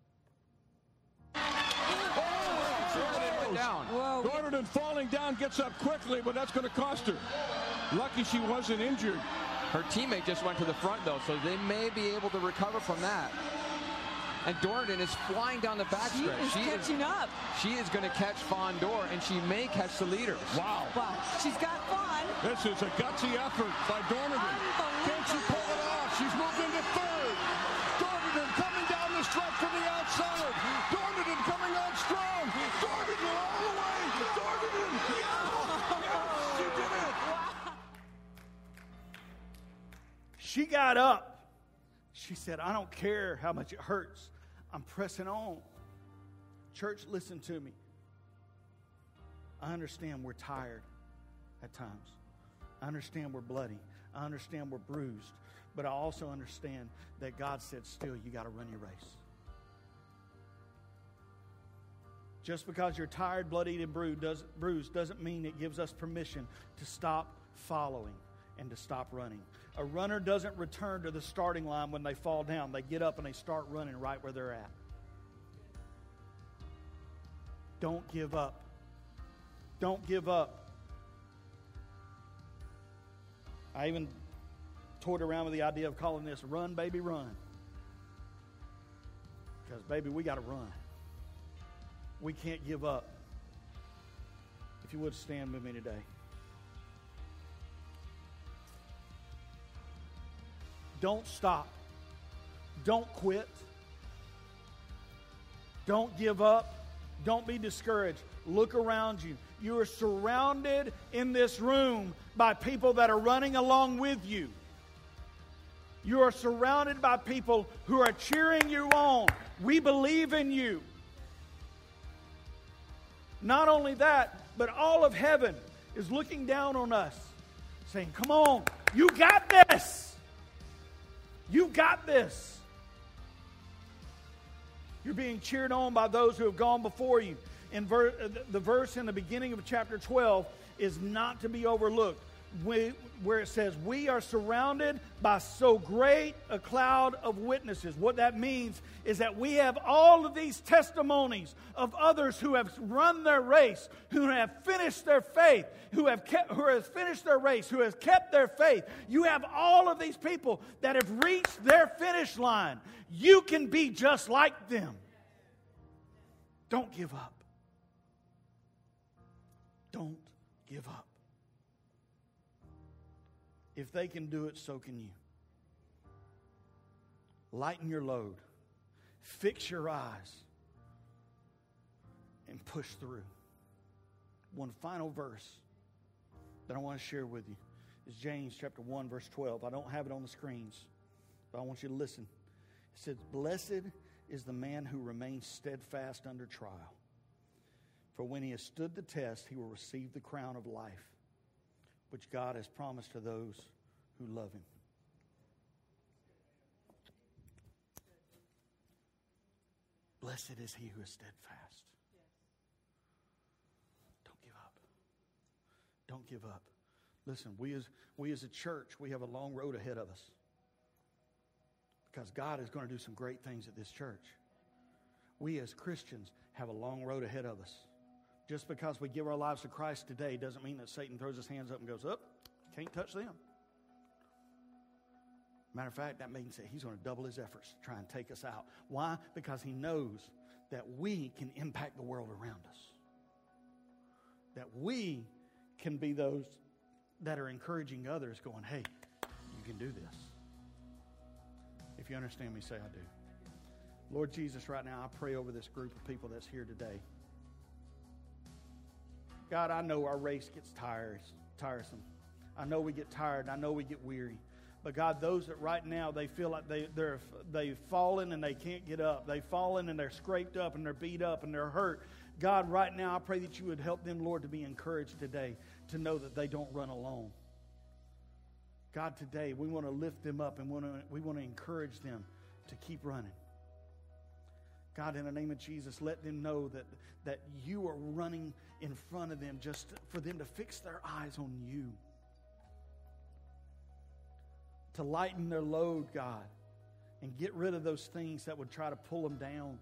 Dornan went down. Dornan falling down, gets up quickly, but that's going to cost her. Lucky she wasn't injured. Her teammate just went to the front, though, so they may be able to recover from that. And Dornan is flying down the backstretch. She is catching is, up. She is going to catch Fawn Door, and she may catch the leaders. Wow. Well, she's got Fawn. This is a gutsy effort by Dornan. Can she pull it off? She's moved into third. Dornan coming down the stretch from the outside. Dornan coming on strong. Dornan all the way. Dornan. Yes, she did it. She got up. She said, I don't care how much it hurts. I'm pressing on. Church, listen to me. I understand we're tired at times. I understand we're bloody. I understand we're bruised. But I also understand that God said, still, you got to run your race. Just because you're tired, bloodied, and bruised doesn't mean it gives us permission to stop following and to stop running. A runner doesn't return to the starting line when they fall down. They get up and they start running right where they're at. Don't give up. Don't give up. I even toyed around with the idea of calling this Run, Baby, Run. Because, baby, we got to run. We can't give up. If you would stand with me today. Don't stop. Don't quit. Don't give up. Don't be discouraged. Look around you. You are surrounded in this room by people that are running along with you. You are surrounded by people who are cheering you on. We believe in you. Not only that, but all of heaven is looking down on us, saying, come on, you got this. You got this. You're being cheered on by those who have gone before you. In ver- the verse in the beginning of chapter twelve is not to be overlooked, we, where it says, we are surrounded by so great a cloud of witnesses. What that means is that we have all of these testimonies of others who have run their race, who have finished their faith, who have kept, who have finished their race, who have kept their faith. You have all of these people that have reached their finish line. You can be just like them. Don't give up. Don't give up. If they can do it, so can you. Lighten your load. Fix your eyes. And push through. One final verse that I want to share with you is James chapter one, verse twelve. I don't have it on the screens, but I want you to listen. It says, blessed is the man who remains steadfast under trial. For when he has stood the test, he will receive the crown of life, which God has promised to those who love him. Blessed is he who is steadfast. Don't give up. Don't give up. Listen, we as, we as a church, we have a long road ahead of us. Because God is going to do some great things at this church. We as Christians have a long road ahead of us. Just because we give our lives to Christ today doesn't mean that Satan throws his hands up and goes, up, can't touch them. Matter of fact, that means that he's going to double his efforts to try and take us out. Why? Because he knows that we can impact the world around us. That we can be those that are encouraging others going, hey, you can do this. If you understand me, say I do. Lord Jesus, right now I pray over this group of people that's here today. God, I know our race gets tired, tiresome. I know we get tired. I know we get weary. But God, those that right now, they feel like they, they're, they've fallen and they can't get up. They've fallen and they're scraped up and they're beat up and they're hurt. God, right now, I pray that you would help them, Lord, to be encouraged today, to know that they don't run alone. God, today, we want to lift them up and want to, we want to encourage them to keep running. God, in the name of Jesus, let them know that, that you are running in front of them just for them to fix their eyes on you. To lighten their load, God, and get rid of those things that would try to pull them down.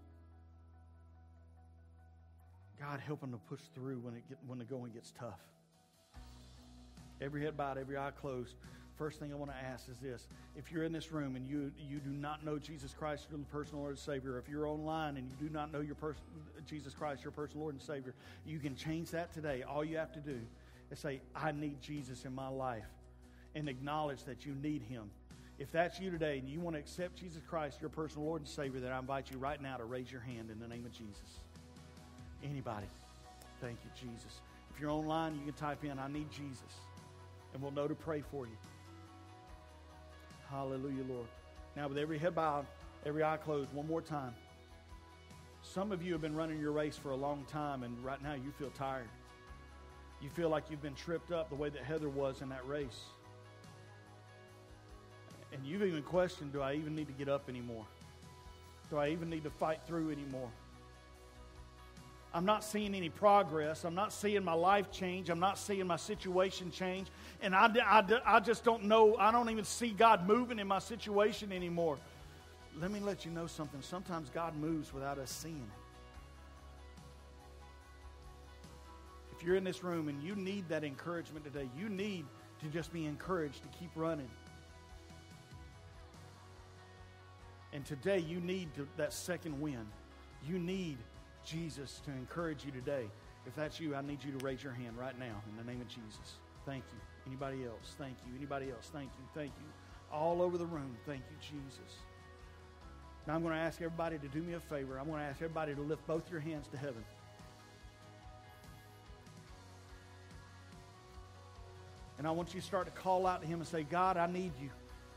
God, help them to push through when it get, when the going gets tough. Every head bowed, every eye closed. First thing I want to ask is this. If you're in this room and you, you do not know Jesus Christ, your personal Lord and Savior, if you're online and you do not know your person, Jesus Christ, your personal Lord and Savior, you can change that today. All you have to do is say, I need Jesus in my life, and acknowledge that you need Him. If that's you today and you want to accept Jesus Christ, your personal Lord and Savior, then I invite you right now to raise your hand in the name of Jesus. Anybody? Thank you, Jesus. If you're online, you can type in, I need Jesus, and we'll know to pray for you. Hallelujah, Lord. Now, with every head bowed, every eye closed, one more time. Some of you have been running your race for a long time, and right now you feel tired. You feel like you've been tripped up the way that Heather was in that race. And you've even questioned, do I even need to get up anymore? Do I even need to fight through anymore? I'm not seeing any progress. I'm not seeing my life change. I'm not seeing my situation change. And I, I, I just don't know. I don't even see God moving in my situation anymore. Let me let you know something. Sometimes God moves without us seeing it. If you're in this room and you need that encouragement today, you need to just be encouraged to keep running. And today you need to, that second win. You need Jesus to encourage you today. If that's you, I need you to raise your hand right now in the name of Jesus. Thank you. Anybody else? Thank you. Anybody else? Thank you. Thank you. All over the room. Thank you, Jesus. Now I'm going to ask everybody to do me a favor. I'm going to ask everybody to lift both your hands to heaven. And I want you to start to call out to Him and say, God, I need you.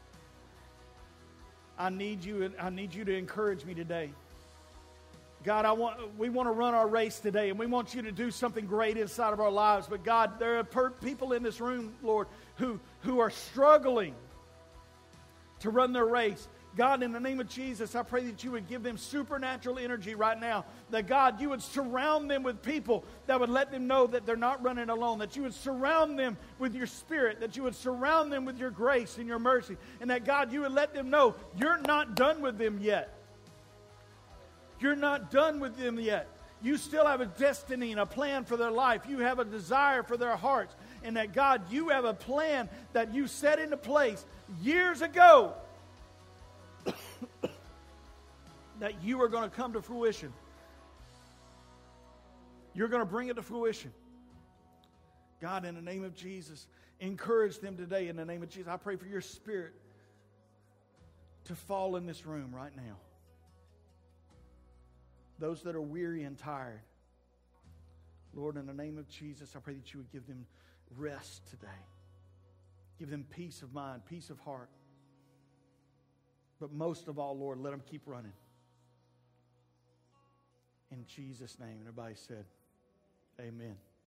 I need you, and I need you to encourage me today. God, I want, we want to run our race today, and we want you to do something great inside of our lives. But God, there are per- people in this room, Lord, who, who are struggling to run their race. God, in the name of Jesus, I pray that you would give them supernatural energy right now. That, God, you would surround them with people that would let them know that they're not running alone. That you would surround them with your Spirit. That you would surround them with your grace and your mercy. And that, God, you would let them know you're not done with them yet. You're not done with them yet. You still have a destiny and a plan for their life. You have a desire for their hearts. And that, God, you have a plan that you set into place years ago that you are going to come to fruition. You're going to bring it to fruition. God, in the name of Jesus, encourage them today in the name of Jesus. I pray for your Spirit to fall in this room right now. Those that are weary and tired, Lord, in the name of Jesus, I pray that you would give them rest today. Give them peace of mind, peace of heart. But most of all, Lord, let them keep running. In Jesus' name. And everybody said, amen.